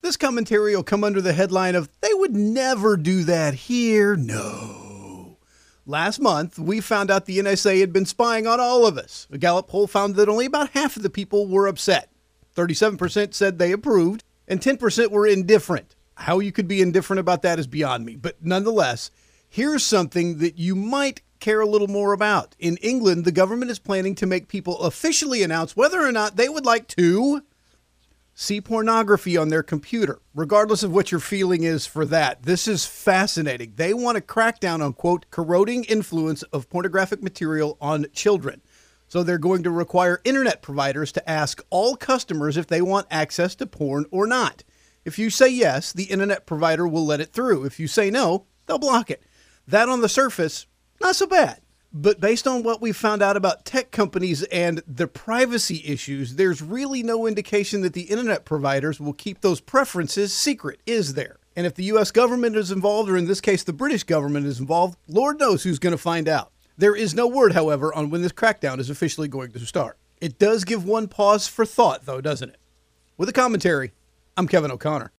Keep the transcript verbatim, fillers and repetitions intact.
This commentary will come under the headline of, they would never do that here. No. Last month, we found out the N S A had been spying on all of us. A Gallup poll found that only about half of the people were upset. thirty-seven percent said they approved, and ten percent were indifferent. How you could be indifferent about that is beyond me. But nonetheless, here's something that you might care a little more about. In England, the government is planning to make people officially announce whether or not they would like to see pornography on their computer, regardless of what your feeling is for that. This is fascinating. They want to crack down on, quote, corroding influence of pornographic material on children. So they're going to require internet providers to ask all customers if they want access to porn or not. If you say yes, the internet provider will let it through. If you say no, they'll block it. That on the surface, not so bad. But based on what we found out about tech companies and the privacy issues, there's really no indication that the internet providers will keep those preferences secret, is there? And if the U S government is involved, or in this case, the British government is involved, Lord knows who's going to find out. There is no word, however, on when this crackdown is officially going to start. It does give one pause for thought, though, doesn't it? With a commentary, I'm Kevin O'Connor.